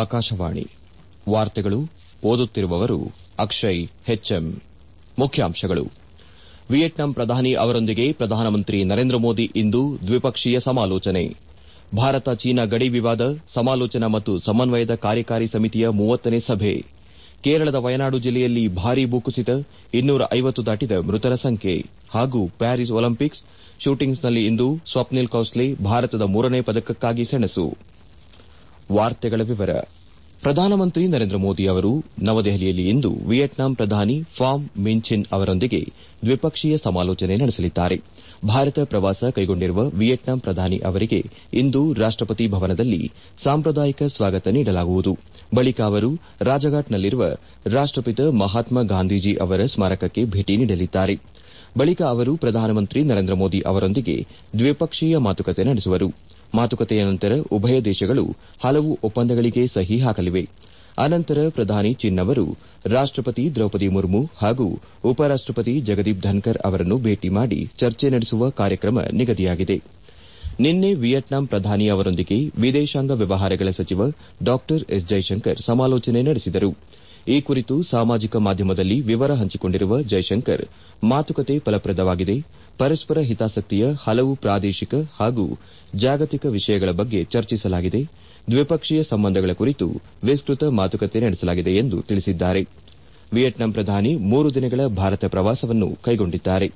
ಆಕಾಶವಾಣಿ ವಾರ್ತೆಗಳು ಓದುತ್ತಿರುವವರು ಅಕ್ಷಯ್ ಹೆಚ್ಎಂ ಮುಖ್ಯಾಂಶಗಳು ವಿಯೆಟ್ನಾಂ ಪ್ರಧಾನಿ ಅವರೊಂದಿಗೆ ಪ್ರಧಾನಮಂತ್ರಿ ನರೇಂದ್ರ ಮೋದಿ ಇಂದು ದ್ವಿಪಕ್ಷೀಯ ಸಮಾಲೋಚನೆ ಭಾರತ ಚೀನಾ ಗಡಿ ವಿವಾದ ಸಮಾಲೋಚನಾ ಮತ್ತು ಸಮನ್ವಯದ ಕಾರ್ಯಕಾರಿ ಸಮಿತಿಯ 30ನೇ ಸಭೆ ಕೇರಳದ ವಯನಾಡು ಜಿಲ್ಲೆಯಲ್ಲಿ ಭಾರೀ ಭೂಕುಸಿತ 250 ದಾಟಿದ ಮೃತರ ಸಂಖ್ಯೆ ಹಾಗೂ ಪ್ಯಾರಿಸ್ ಒಲಿಂಪಿಕ್ಸ್ ಶೂಟಿಂಗ್ಸ್ನಲ್ಲಿ ಇಂದು ಸ್ವಪ್ನಿಲ್ ಕೌಸ್ಲೆ ಭಾರತದ 3ನೇ ಪದಕಕ್ಕಾಗಿ ಸೆಣಸು ಪ್ರಧಾನಮಂತ್ರಿ ನರೇಂದ್ರ ಮೋದಿ ಅವರು ನವದೆಹಲಿಯಲ್ಲಿ ಇಂದು ವಿಯೆಟ್ನಾಂ ಪ್ರಧಾನಿ ಫಾಮ್ ಮಿಂಚಿನ್ ಅವರೊಂದಿಗೆ ದ್ವಿಪಕ್ಷೀಯ ಸಮಾಲೋಚನೆ ನಡೆಸಲಿದ್ದಾರೆ ಭಾರತ ಪ್ರವಾಸ ಕೈಗೊಂಡಿರುವ ವಿಯೆಟ್ನಾಂ ಪ್ರಧಾನಿ ಅವರಿಗೆ ಇಂದು ರಾಷ್ಟಪತಿ ಭವನದಲ್ಲಿ ಸಾಂಪ್ರದಾಯಿಕ ಸ್ವಾಗತ ನೀಡಲಾಗುವುದು ಬಳಿಕ ಅವರು ರಾಜಘಾಟ್ನಲ್ಲಿರುವ ರಾಷ್ಟಪಿತ ಮಹಾತ್ಮ ಗಾಂಧೀಜಿ ಅವರ ಸ್ಮಾರಕಕ್ಕೆ ಭೇಟಿ ನೀಡಲಿದ್ದಾರೆ ಬಳಿಕ ಅವರು ಪ್ರಧಾನಮಂತ್ರಿ ನರೇಂದ್ರ ಮೋದಿ ಅವರೊಂದಿಗೆ ದ್ವಿಪಕ್ಷೀಯ ಮಾತುಕತೆ ನಡೆಸುವರು ಮಾತುಕತೆಯ ನಂತರ ಉಭಯ ದೇಶಗಳು ಹಲವು ಒಪ್ಪಂದಗಳಿಗೆ ಸಹಿ ಹಾಕಲಿವೆ ಅನಂತರ ಪ್ರಧಾನಿ ಚಿನ್ ಅವರು ರಾಷ್ಟಪತಿ ದ್ರೌಪದಿ ಮುರ್ಮು ಹಾಗೂ ಉಪರಾಷ್ಟಪತಿ ಜಗದೀಪ್ ಧನ್ಕರ್ ಅವರನ್ನು ಭೇಟಿ ಮಾಡಿ ಚರ್ಚೆ ನಡೆಸುವ ಕಾರ್ಯಕ್ರಮ ನಿಗದಿಯಾಗಿದೆ ನಿನ್ನೆ ವಿಯೆಟ್ನಾಂ ಪ್ರಧಾನಿ ಅವರೊಂದಿಗೆ ವಿದೇಶಾಂಗ ವ್ಯವಹಾರಗಳ ಸಚಿವ ಡಾ ಎಸ್ ಜೈಶಂಕರ್ ಸಮಾಲೋಚನೆ ನಡೆಸಿದರು ಈ ಕುರಿತು ಸಾಮಾಜಿಕ ಮಾಧ್ಯಮದಲ್ಲಿ ವಿವರ ಹಂಚಿಕೊಂಡಿರುವ ಜೈಶಂಕರ್ ಮಾತುಕತೆ ಫಲಪ್ರದವಾಗಿದೆ ಪರಸ್ಪರ ಹಿತಾಸಕ್ತಿಯ ಹಲವು ಪ್ರಾದೇಶಿಕ ಹಾಗೂ ಜಾಗತಿಕ ವಿಷಯಗಳ ಬಗ್ಗೆ ಚರ್ಚಿಸಲಾಗಿದೆ ದ್ವಿಪಕ್ಷೀಯ ಸಂಬಂಧಗಳ ಕುರಿತು ವಿಸ್ತೃತ ಮಾತುಕತೆ ನಡೆಸಲಾಗಿದೆ ಎಂದು ತಿಳಿಸಿದ್ದಾರೆ ವಿಯೆಟ್ನಾಂ ಪ್ರಧಾನಿ 3 ದಿನಗಳ ಭಾರತ ಪ್ರವಾಸವನ್ನು ಕೈಗೊಂಡಿದ್ದಾರೆ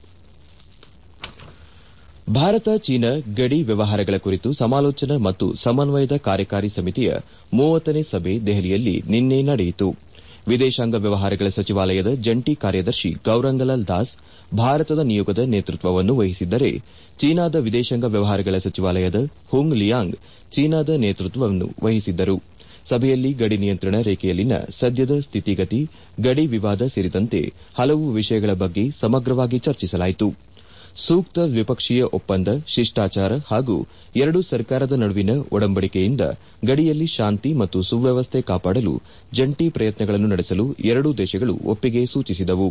ಭಾರತ ಚೀನಾ ಗಡಿ ವ್ಯವಹಾರಗಳ ಕುರಿತು ಸಮಾಲೋಚನಾ ಮತ್ತು ಸಮನ್ವಯದ ಕಾರ್ಯಕಾರಿ ಸಮಿತಿಯ 30ನೇ ಸಭೆ ದೆಹಲಿಯಲ್ಲಿ ನಿನ್ನೆ ನಡೆಯಿತು ವಿದೇಶಾಂಗ ವ್ಯವಹಾರಗಳ ಸಚಿವಾಲಯದ ಜಂಟಿ ಕಾರ್ಯದರ್ಶಿ ಗೌರಂಗಲಾಲ್ ದಾಸ್ ಭಾರತದ ನಿಯೋಗದ ನೇತೃತ್ವವನ್ನು ವಹಿಸಿದ್ದರೆ ಚೀನಾದ ವಿದೇಶಾಂಗ ವ್ಯವಹಾರಗಳ ಸಚಿವಾಲಯದ ಹುಂಗ್ ಲಿಯಾಂಗ್ ಚೀನಾದ ನೇತೃತ್ವವನ್ನು ವಹಿಸಿದ್ದರು ಸಭೆಯಲ್ಲಿ ಗಡಿ ನಿಯಂತ್ರಣ ರೇಖೆಯಲ್ಲಿನ ಸದ್ಯದ ಸ್ಥಿತಿಗತಿ ಗಡಿ ವಿವಾದ ಸೇರಿದಂತೆ ಹಲವು ವಿಷಯಗಳ ಬಗ್ಗೆ ಸಮಗ್ರವಾಗಿ ಚರ್ಚಿಸಲಾಯಿತು ಸೂಕ್ತ ದ್ವಿಪಕ್ಷೀಯ ಒಪ್ಪಂದ ಶಿಷ್ಟಾಚಾರ ಹಾಗೂ ಎರಡೂ ಸರ್ಕಾರದ ನಡುವಿನ ಒಡಂಬಡಿಕೆಯಿಂದ ಗಡಿಯಲ್ಲಿ ಶಾಂತಿ ಮತ್ತು ಸುವ್ಯವಸ್ಥೆ ಕಾಪಾಡಲು ಜಂಟಿ ಪ್ರಯತ್ನಗಳನ್ನು ನಡೆಸಲು ಎರಡೂ ದೇಶಗಳು ಒಪ್ಪಿಗೆ ಸೂಚಿಸಿದವು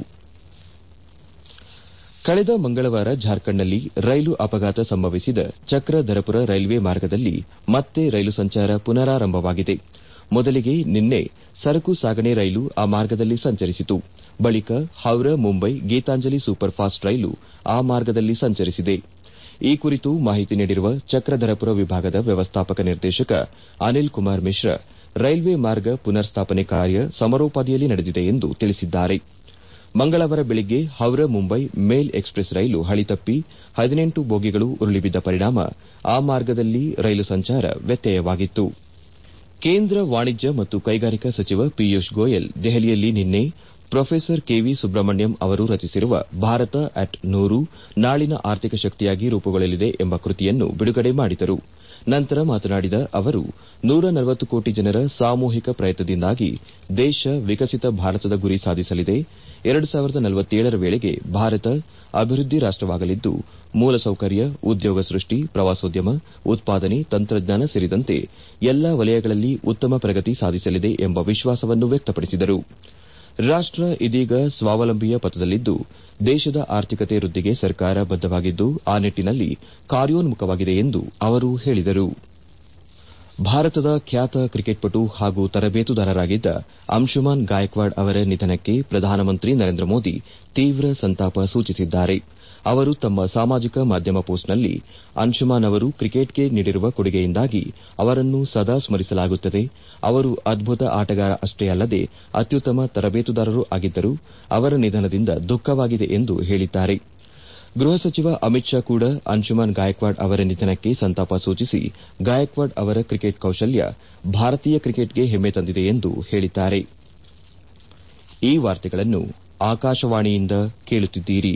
ಕಳೆದ ಮಂಗಳವಾರ ಜಾರ್ಖಂಡ್ನಲ್ಲಿ ರೈಲು ಅಪಘಾತ ಸಂಭವಿಸಿದ ಚಕ್ರಧರಪುರ ರೈಲ್ವೆ ಮಾರ್ಗದಲ್ಲಿ ಮತ್ತೆ ರೈಲು ಸಂಚಾರ ಪುನರಾರಂಭವಾಗಿದೆ ಮೊದಲಿಗೆ ನಿನ್ನೆ ಸರಕು ಸಾಗಣೆ ರೈಲು ಆ ಮಾರ್ಗದಲ್ಲಿ ಸಂಚರಿಸಿತು ಬಳಿಕ ಹೌರಾ ಮುಂಬೈ ಗೀತಾಂಜಲಿ ಸೂಪರ್ ಫಾಸ್ಟ್ ರೈಲು ಆ ಮಾರ್ಗದಲ್ಲಿ ಸಂಚರಿಸಿದೆ ಈ ಕುರಿತು ಮಾಹಿತಿ ನೀಡಿರುವ ಚಕ್ರಧರಪುರ ವಿಭಾಗದ ವ್ಯವಸ್ಥಾಪಕ ನಿರ್ದೇಶಕ ಅನಿಲ್ ಕುಮಾರ್ ಮಿಶ್ರಾ ರೈಲ್ವೆ ಮಾರ್ಗ ಪುನರ್ ಸ್ಥಾಪನೆ ಕಾರ್ಯ ಸಮರೋಪಾದಿಯಲ್ಲಿ ನಡೆದಿದೆ ಎಂದು ತಿಳಿಸಿದ್ದಾರೆ ಮಂಗಳವಾರ ಬೆಳಗ್ಗೆ ಹೌರಾ ಮುಂಬೈ ಮೇಲ್ ಎಕ್ಸ್ಪ್ರೆಸ್ ರೈಲು ಹಳಿ ತಪ್ಪಿ 18 ಬೋಗಿಗಳು ಉರುಳಿಬಿದ್ದ ಪರಿಣಾಮ ಆ ಮಾರ್ಗದಲ್ಲಿ ರೈಲು ಸಂಚಾರ ವ್ಯತ್ಯಯವಾಗಿತ್ತು ಕೇಂದ್ರ ವಾಣಿಜ್ಯ ಮತ್ತು ಕೈಗಾರಿಕಾ ಸಚಿವ ಪಿಯೂಷ್ ಗೋಯಲ್ ದೆಹಲಿಯಲ್ಲಿ ನಿನ್ನೆ ಪ್ರೊಫೆಸರ್ ಕೆವಿ ಸುಬ್ರಹ್ಮಣ್ಯಂ ಅವರು ರಚಿಸಿರುವ ಭಾರತ ಅಟ್ 100 ನಾಳಿನ ಆರ್ಥಿಕ ಶಕ್ತಿಯಾಗಿ ರೂಪುಗೊಳ್ಳಲಿದೆ ಎಂಬ ಕೃತಿಯನ್ನು ಬಿಡುಗಡೆ ಮಾಡಿದರು ನಂತರ ಮಾತನಾಡಿದ ಅವರು 140 ಕೋಟಿ ಜನರ ಸಾಮೂಹಿಕ ಪ್ರಯತ್ನದಿಂದಾಗಿ ದೇಶ ವಿಕಸಿತ ಭಾರತದ ಗುರಿ ಸಾಧಿಸಲಿದೆ 2047ರ ವೇಳೆಗೆ ಭಾರತ ಅಭಿವೃದ್ಧಿ ರಾಷ್ಟವಾಗಲಿದ್ದು ಮೂಲಸೌಕರ್ಯ ಉದ್ಯೋಗ ಸೃಷ್ಟಿ ಪ್ರವಾಸೋದ್ಯಮ ಉತ್ಪಾದನೆ ತಂತ್ರಜ್ಞಾನ ಸೇರಿದಂತೆ ಎಲ್ಲಾ ವಲಯಗಳಲ್ಲಿ ಉತ್ತಮ ಪ್ರಗತಿ ಸಾಧಿಸಲಿದೆ ಎಂಬ ವಿಶ್ವಾಸವನ್ನು ವ್ಯಕ್ತಪಡಿಸಿದರು ರಾಷ್ಟ ಇದೀಗ ಸ್ವಾವಲಂಬಿಯ ಪಥದಲ್ಲಿದ್ದು ದೇಶದ ಆರ್ಥಿಕತೆ ವೃದ್ದಿಗೆ ಸರ್ಕಾರ ಬದ್ದವಾಗಿದ್ದು ಆ ನಿಟ್ಟಿನಲ್ಲಿ ಕಾರ್ಯೋನ್ಮುಖವಾಗಿದೆ ಎಂದು ಅವರು ಹೇಳಿದರು ಭಾರತದ ಖ್ಯಾತ ಕ್ರಿಕೆಟ್ ಪಟು ಹಾಗೂ ತರಬೇತುದಾರರಾಗಿದ್ದ ಅಂಶುಮಾನ್ ಗಾಯಕ್ವಾಡ್ ಅವರ ನಿಧನಕ್ಕೆ ಪ್ರಧಾನಮಂತ್ರಿ ನರೇಂದ್ರ ಮೋದಿ ತೀವ್ರ ಸಂತಾಪ ಸೂಚಿಸಿದ್ದಾರೆ ಅವರು ತಮ್ಮ ಸಾಮಾಜಿಕ ಮಾಧ್ಯಮ ಪೋಸ್ಟ್ನಲ್ಲಿ ಅಂಶುಮಾನ್ ಅವರು ಕ್ರಿಕೆಟ್ಗೆ ನೀಡಿರುವ ಕೊಡುಗೆಯಿಂದಾಗಿ ಅವರನ್ನು ಸದಾ ಸ್ಮರಿಸಲಾಗುತ್ತದೆ ಅವರು ಅದ್ಭುತ ಆಟಗಾರ ಅಷ್ಟೇ ಅಲ್ಲದೆ ಅತ್ಯುತ್ತಮ ತರಬೇತುದಾರರೂ ಆಗಿದ್ದರು ಅವರ ನಿಧನದಿಂದ ದುಃಖವಾಗಿದೆ ಎಂದು ಹೇಳಿದ್ದಾರೆ ಗೃಹ ಸಚಿವ ಅಮಿತ್ ಶಾ ಕೂಡ ಅಂಶುಮಾನ್ ಗಾಯಕ್ವಾಡ್ ಅವರ ನಿಧನಕ್ಕೆ ಸಂತಾಪ ಸೂಚಿಸಿ ಗಾಯಕ್ವಾಡ್ ಅವರ ಕ್ರಿಕೆಟ್ ಕೌಶಲ್ಯ ಭಾರತೀಯ ಕ್ರಿಕೆಟ್ಗೆ ಹೆಮ್ಮೆ ತಂದಿದೆ ಎಂದು ಹೇಳಿದ್ದಾರೆ ಈ ವಾರ್ತೆಗಳನ್ನು ಆಕಾಶವಾಣಿಯಿಂದ ಕೇಳುತ್ತಿದ್ದೀರಿ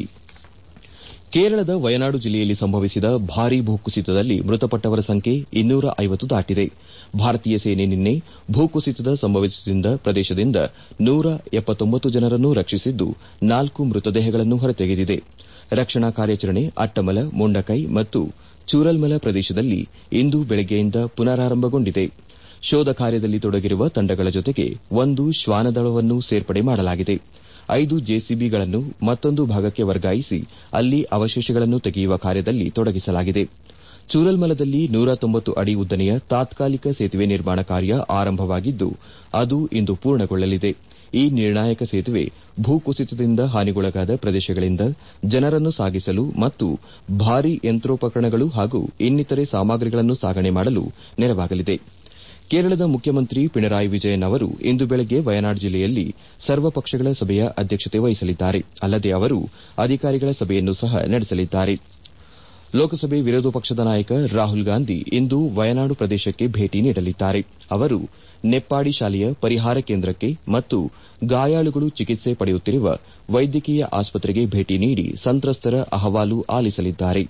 ಕೇರಳದ ವಯನಾಡು ಜಿಲ್ಲೆಯಲ್ಲಿ ಸಂಭವಿಸಿದ ಭಾರೀ ಭೂಕುಸಿತದಲ್ಲಿ ಮೃತಪಟ್ಟವರ ಸಂಖ್ಯೆ 250 ದಾಟಿದೆ ಭಾರತೀಯ ಸೇನೆ ನಿನ್ನೆ ಭೂಕುಸಿತ ಸಂಭವಿಸಿದ ಪ್ರದೇಶದಿಂದ 179 ಜನರನ್ನು ರಕ್ಷಿಸಿದ್ದು 4 ಮೃತದೇಹಗಳನ್ನು ಹೊರತೆಗೆದಿದೆ ರಕ್ಷಣಾ ಕಾರ್ಯಾಚರಣೆ ಅಟ್ಟಮಲ ಮುಂಡಕೈ ಮತ್ತು ಚೂರಲ್ಮಲ ಪ್ರದೇಶದಲ್ಲಿ ಇಂದು ಬೆಳಗ್ಗೆಯಿಂದ ಪುನರಾರಂಭಗೊಂಡಿದೆ ಶೋಧ ಕಾರ್ಯದಲ್ಲಿ ತೊಡಗಿರುವ ತಂಡಗಳ ಜೊತೆಗೆ 1 ಶ್ವಾನದಳವನ್ನು ಸೇರ್ಪಡೆ ಮಾಡಲಾಗಿದೆ 5 ಜೆಸಿಬಿಗಳನ್ನು ಮತ್ತೊಂದು ಭಾಗಕ್ಕೆ ವರ್ಗಾಯಿಸಿ ಅಲ್ಲಿ ಅವಶೇಷಗಳನ್ನು ತೆಗೆಯುವ ಕಾರ್ಯದಲ್ಲಿ ತೊಡಗಿಸಲಾಗಿದೆ ಚೂರಲ್ಮಲದಲ್ಲಿ 190 ಅಡಿ ಉದ್ದನೆಯ ತಾತ್ಕಾಲಿಕ ಸೇತುವೆ ನಿರ್ಮಾಣ ಕಾರ್ಯ ಆರಂಭವಾಗಿದ್ದು ಅದು ಇಂದು ಪೂರ್ಣಗೊಳ್ಳಲಿದೆ. ಈ ನಿರ್ಣಾಯಕ ಸೇತುವೆ ಭೂಕುಸಿತದಿಂದ ಹಾನಿಗೊಳಗಾದ ಪ್ರದೇಶಗಳಿಂದ ಜನರನ್ನು ಸಾಗಿಸಲು ಮತ್ತು ಭಾರೀ ಯಂತ್ರೋಪಕರಣಗಳು ಹಾಗೂ ಇನ್ನಿತರೆ ಸಾಮಗ್ರಿಗಳನ್ನು ಸಾಗಣೆ ಮಾಡಲು ನೆರವಾಗಲಿದೆ. ಕೇರಳದ ಮುಖ್ಯಮಂತ್ರಿ ಪಿಣರಾಯಿ ವಿಜಯನ್ ಅವರು ಇಂದು ಬೆಳಗ್ಗೆ ವಯನಾಡ್ ಜಿಲ್ಲೆಯಲ್ಲಿ ಸರ್ವಪಕ್ಷಗಳ ಸಭೆಯ ಅಧ್ಯಕ್ಷತೆ ವಹಿಸಲಿದ್ದಾರೆ. ಅಲ್ಲದೆ ಅವರು ಅಧಿಕಾರಿಗಳ ಸಭೆಯನ್ನು ಸಹ ನಡೆಸಲಿದ್ದಾರೆ. ಲೋಕಸಭೆ ವಿರೋಧ ಪಕ್ಷದ ನಾಯಕ ರಾಹುಲ್ ಗಾಂಧಿ ಇಂದು ವಯನಾಡು ಪ್ರದೇಶಕ್ಕೆ ಭೇಟಿ ನೀಡಲಿದ್ದಾರೆ. ಅವರು ನೆಪ್ಪಾಡಿ ಶಾಲೆಯ ಪರಿಹಾರ ಕೇಂದ್ರಕ್ಕೆ ಮತ್ತು ಗಾಯಾಳುಗಳು ಚಿಕಿತ್ಸೆ ಪಡೆಯುತ್ತಿರುವ ವೈದ್ಯಕೀಯ ಆಸ್ಪತ್ರೆಗೆ ಭೇಟಿ ನೀಡಿ ಸಂತ್ರಸ್ತರ ಅಹವಾಲು ಆಲಿಸಲಿದ್ದಾರೆ.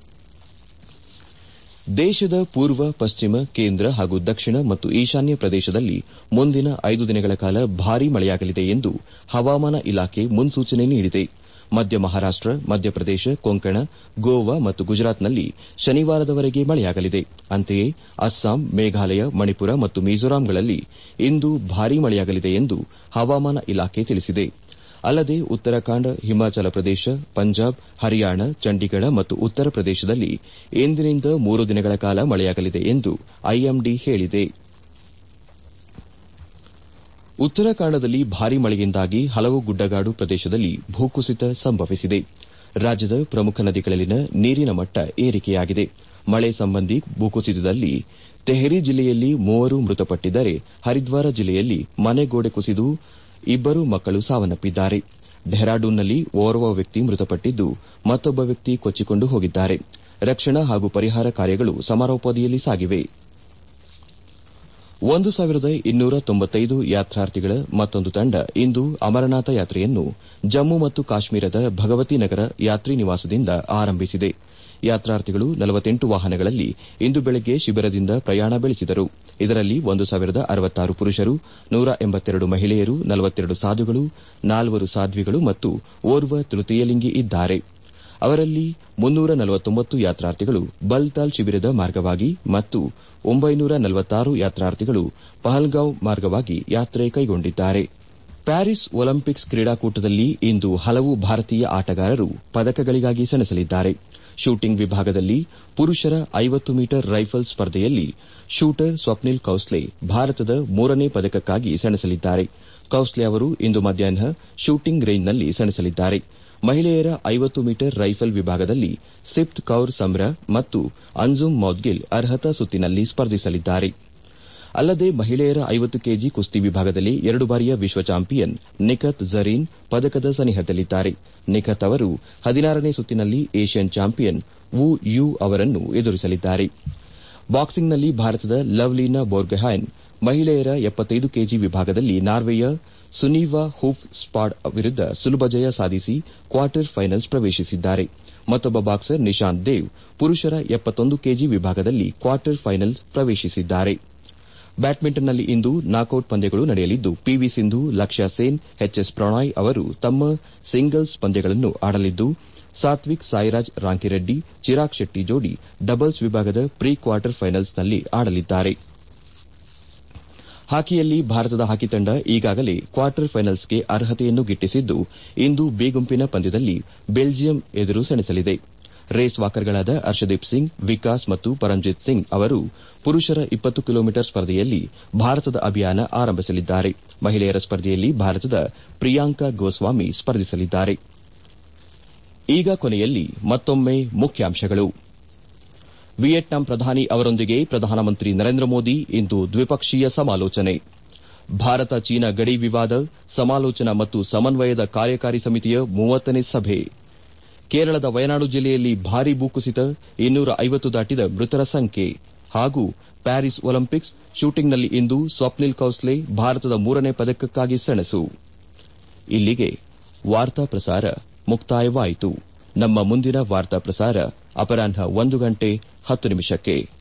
ದೇಶದ ಪೂರ್ವ, ಪಶ್ಚಿಮ, ಕೇಂದ್ರ ಹಾಗೂ ದಕ್ಷಿಣ ಮತ್ತು ಈಶಾನ್ಯ ಪ್ರದೇಶದಲ್ಲಿ ಮುಂದಿನ 5 ದಿನಗಳ ಕಾಲ ಭಾರೀ ಮಳೆಯಾಗಲಿದೆ ಎಂದು ಹವಾಮಾನ ಇಲಾಖೆ ಮುನ್ಸೂಚನೆ ನೀಡಿದೆ. ಮಧ್ಯ ಮಹಾರಾಷ್ಟ, ಮಧ್ಯಪ್ರದೇಶ, ಕೊಂಕಣ, ಗೋವಾ ಮತ್ತು ಗುಜರಾತ್ನಲ್ಲಿ ಶನಿವಾರದವರೆಗೆ ಮಳೆಯಾಗಲಿದೆ. ಅಂತೆಯೇ ಅಸ್ಸಾಂ, ಮೇಘಾಲಯ, ಮಣಿಪುರ ಮತ್ತು ಮಿಜೋರಾಂಗಳಲ್ಲಿ ಇಂದು ಭಾರೀ ಮಳೆಯಾಗಲಿದೆ ಎಂದು ಹವಾಮಾನ ಇಲಾಖೆ ತಿಳಿಸಿದೆ. ಅಲ್ಲದೆ ಉತ್ತರಾಖಂಡ, ಹಿಮಾಚಲ ಪ್ರದೇಶ, ಪಂಜಾಬ್, ಹರಿಯಾಣ, ಚಂಡೀಗಢ ಮತ್ತು ಉತ್ತರ ಪ್ರದೇಶದಲ್ಲಿ ಇಂದಿನಿಂದ 3 ದಿನಗಳ ಕಾಲ ಮಳೆಯಾಗಲಿದೆ ಎಂದು ಐಎಂಡಿ ಹೇಳಿದೆ. ಉತ್ತರಾಖಂಡದಲ್ಲಿ ಭಾರೀ ಮಳೆಯಿಂದಾಗಿ ಹಲವು ಗುಡ್ಡಗಾಡು ಪ್ರದೇಶದಲ್ಲಿ ಭೂಕುಸಿತ ಸಂಭವಿಸಿದೆ. ರಾಜ್ಯದ ಪ್ರಮುಖ ನದಿಗಳಲ್ಲಿನ ನೀರಿನ ಮಟ್ಟ ಏರಿಕೆಯಾಗಿದೆ. ಮಳೆ ಸಂಬಂಧಿ ಭೂಕುಸಿತದಲ್ಲಿ ತೆಹರಿ ಜಿಲ್ಲೆಯಲ್ಲಿ 3 ಮೃತಪಟ್ಟಿದ್ದರೆ ಹರಿದ್ವಾರ ಜಿಲ್ಲೆಯಲ್ಲಿ ಮನೆಗೋಡೆ ಕುಸಿದು 2 ಮಕ್ಕಳು ಸಾವನ್ನಪ್ಪಿದ್ದಾರೆ. ಡೆಹ್ರಾಡೂನ್ನಲ್ಲಿ ಓರ್ವ ವ್ಯಕ್ತಿ ಮೃತಪಟ್ಟಿದ್ದು ಮತ್ತೊಬ್ಬ ವ್ಯಕ್ತಿ ಕೊಚ್ಚಿಕೊಂಡು ಹೋಗಿದ್ದಾರೆ. ರಕ್ಷಣಾ ಹಾಗೂ ಪರಿಹಾರ ಕಾರ್ಯಗಳು ಸಮರೋಪಾದಿಯಲ್ಲಿ ಸಾಗಿವೆ. 1295 ಯಾತ್ರಾರ್ಥಿಗಳ ಮತ್ತೊಂದು ತಂಡ ಇಂದು ಅಮರನಾಥ ಯಾತ್ರೆಯನ್ನು ಜಮ್ಮು ಮತ್ತು ಕಾಶ್ಮೀರದ ಭಗವತಿ ನಗರ ಯಾತ್ರಿ ನಿವಾಸದಿಂದ ಆರಂಭಿಸಿದೆ. ಯಾತ್ರಾರ್ಥಿಗಳು 48 ವಾಹನಗಳಲ್ಲಿ ಇಂದು ಬೆಳಗ್ಗೆ ಶಿಬಿರದಿಂದ ಪ್ರಯಾಣ ಬೆಳೆಸಿದರು. ಇದರಲ್ಲಿ 1066 ಪುರುಷರು, 182 ಮಹಿಳೆಯರು, 42 ಸಾಧುಗಳು, 4 ಸಾಧ್ವಿಗಳು ಮತ್ತು ಓರ್ವ ತೃತೀಯಲಿಂಗಿ ಇದ್ದಾರೆ. ಅವರಲ್ಲಿ 349 ಯಾತ್ರಾರ್ಥಿಗಳು ಬಲ್ತಾಲ್ ಶಿಬಿರದ ಮಾರ್ಗವಾಗಿ ಮತ್ತು 946 ಯಾತ್ರಾರ್ಥಿಗಳು ಪಹಲ್ಗಾಂವ್ ಮಾರ್ಗವಾಗಿ ಯಾತ್ರೆ ಕೈಗೊಂಡಿದ್ದಾರೆ. ಪ್ಯಾರಿಸ್ ಒಲಿಂಪಿಕ್ಸ್ ಕ್ರೀಡಾಕೂಟದಲ್ಲಿ ಇಂದು ಹಲವು ಭಾರತೀಯ ಆಟಗಾರರು ಪದಕಗಳಿಗಾಗಿ ಸೆಣಸಲಿದ್ದಾರೆ. ಶೂಟಿಂಗ್ ವಿಭಾಗದಲ್ಲಿ ಪುರುಷರ 50 ಮೀಟರ್ ರೈಫಲ್ ಸ್ಪರ್ಧೆಯಲ್ಲಿ ಶೂಟರ್ ಸ್ವಪ್ನಿಲ್ ಕೌಸ್ಲೆ ಭಾರತದ 3ನೇ ಪದಕಕ್ಕಾಗಿ ಸೆಣಸಲಿದ್ದಾರೆ. ಕೌಸ್ಲೆ ಅವರು ಇಂದು ಮಧ್ಯಾಹ್ನ ಶೂಟಿಂಗ್ ರೇಂಜ್ನಲ್ಲಿ ಸೆಣಸಲಿದ್ದಾರೆ. ಮಹಿಳೆಯರ 50 ಮೀಟರ್ ರೈಫಲ್ ವಿಭಾಗದಲ್ಲಿ ಸಿಪ್ತ್ ಕೌರ್ ಸಮ್ರಾ ಮತ್ತು ಅನ್ಜುಮ್ ಮೌದ್ಗಿಲ್ ಅರ್ಹತಾ ಸುತ್ತಿನಲ್ಲಿ ಸ್ಪರ್ಧಿಸಲಿದ್ದಾರೆ. ಅಲ್ಲದೆ ಮಹಿಳೆಯರ 50 ಕೆಜಿ ಕುಸ್ತಿ ವಿಭಾಗದಲ್ಲಿ 2 ಬಾರಿಯ ವಿಶ್ವ ಚಾಂಪಿಯನ್ ನಿಖತ್ ಝರೀನ್ ಪದಕದ ಸನಿಹದಲ್ಲಿದ್ದಾರೆ. ನಿಖತ್ ಅವರು 16ನೇ ಸುತ್ತಿನಲ್ಲಿ ಏಷ್ಯನ್ ಚಾಂಪಿಯನ್ ವು ಯು ಅವರನ್ನು ಎದುರಿಸಲಿದ್ದಾರೆ. ಬಾಕ್ಸಿಂಗ್ನಲ್ಲಿ ಭಾರತದ ಲವ್ಲೀನಾ ಬೋರ್ಗೊಹೈನ್ ಮಹಿಳೆಯರ 75 ಕೆಜಿ ವಿಭಾಗದಲ್ಲಿ ನಾರ್ವೆಯ ಸುನೀವಾ ಹೂಫ್ ಸ್ಪಾಡ್ ವಿರುದ್ದ ಸುಲಭ ಜಯ ಸಾಧಿಸಿ ಕ್ವಾರ್ಟರ್ ಫೈನಲ್ಸ್ ಪ್ರವೇಶಿಸಿದ್ದಾರೆ. ಮತ್ತೊಬ್ಬ ಬಾಕ್ಸರ್ ನಿಶಾಂತ್ ದೇವ್ ಪುರುಷರ 71 ಕೆಜಿ ವಿಭಾಗದಲ್ಲಿ ಕ್ವಾರ್ಟರ್ ಫೈನಲ್ ಪ್ರವೇಶಿಸಿದ್ದಾರೆ. ಬ್ಯಾಡ್ಮಿಂಟನ್ನಲ್ಲಿ ಇಂದು ನಾಕೌಟ್ ಪಂದ್ಯಗಳು ನಡೆಯಲಿದ್ದು ಪಿವಿ ಸಿಂಧು, ಲಕ್ಷ್ಯ ಸೇನ್, ಎಚ್ಎಸ್ ಪ್ರಣಯ್ ಅವರು ತಮ್ಮ ಸಿಂಗಲ್ಸ್ ಪಂದ್ಯಗಳನ್ನು ಆಡಲಿದ್ದು ಸಾತ್ವಿಕ್ ಸಾಯಿರಾಜ್ ರಾಂಕಿರೆಡ್ಡಿ, ಚಿರಾಗ್ ಶೆಟ್ಟಿ ಜೋಡಿ ಡಬಲ್ಸ್ ವಿಭಾಗದ ಪ್ರೀ ಕ್ವಾರ್ಟರ್ ಫೈನಲ್ಸ್ನಲ್ಲಿ ಆಡಲಿದ್ದಾರೆ. ಹಾಕಿಯಲ್ಲಿ ಭಾರತದ ಹಾಕಿ ತಂಡ ಈಗಾಗಲೇ ಕ್ವಾರ್ಟರ್ ಫೈನಲ್ಸ್ಗೆ ಅರ್ಹತೆಯನ್ನು ಗಿಟ್ಟಿಸಿದ್ದು ಇಂದು ಬಿ ಗುಂಪಿನ ಪಂದ್ಯದಲ್ಲಿ ಬೆಲ್ಜಿಯಂ ಎದುರು ಸೆಣಸಲಿದೆ. ರೇಸ್ ವಾಕರ್ಗಳಾದ ಹರ್ಷದೀಪ್ ಸಿಂಗ್, ವಿಕಾಸ್ ಮತ್ತು ಪರಂಜಿತ್ ಸಿಂಗ್ ಅವರು ಪುರುಷರ 20 ಕಿಲೋಮೀಟರ್ ಸ್ಪರ್ಧೆಯಲ್ಲಿ ಭಾರತದ ಅಭಿಯಾನ ಆರಂಭಿಸಲಿದ್ದಾರೆ. ಮಹಿಳೆಯರ ಸ್ಪರ್ಧೆಯಲ್ಲಿ ಭಾರತದ ಪ್ರಿಯಾಂಕಾ ಗೋಸ್ವಾಮಿ ಸ್ಪರ್ಧಿಸಲಿದ್ದಾರೆ. ಈಗ ಕೊನೆಯಲ್ಲಿ ಮತ್ತೊಮ್ಮೆ ಮುಖ್ಯಾಂಶಗಳು. ವಿಯೆಟ್ನಾಂ ಪ್ರಧಾನಿ ಅವರೊಂದಿಗೆ ಪ್ರಧಾನಮಂತ್ರಿ ನರೇಂದ್ರ ಮೋದಿ ಇಂದು ದ್ವಿಪಕ್ಷೀಯ ಸಮಾಲೋಚನೆ. ಭಾರತ ಚೀನಾ ಗಡಿ ವಿವಾದ ಸಮಾಲೋಚನಾ ಮತ್ತು ಸಮನ್ವಯದ ಕಾರ್ಯಕಾರಿ ಸಮಿತಿಯ 30ನೇ ಸಭೆ. ಕೇರಳದ ವಯನಾಡು ಜಿಲ್ಲೆಯಲ್ಲಿ ಭಾರೀ ಭೂಕುಸಿತ, 250 ದಾಟಿದ ಮೃತರ ಸಂಖ್ಯೆ. ಹಾಗೂ ಪ್ಯಾರಿಸ್ ಒಲಿಂಪಿಕ್ಸ್ ಶೂಟಿಂಗ್ನಲ್ಲಿ ಇಂದು ಸ್ವಪ್ನಿಲ್ ಕೌಸ್ಲೆ ಭಾರತದ 3ನೇ ಪದಕಕ್ಕಾಗಿ ಸೆಣಸು. ಇಲ್ಲಿಗೆ ವಾರ್ತಾ ಪ್ರಸಾರ ಮುಕ್ತಾಯವಾಯಿತು. ನಮ್ಮ ಮುಂದಿನ ವಾರ್ತಾ ಪ್ರಸಾರ ಅಪರಾಹ್ನ 1:10 ಕ್ಕೆ.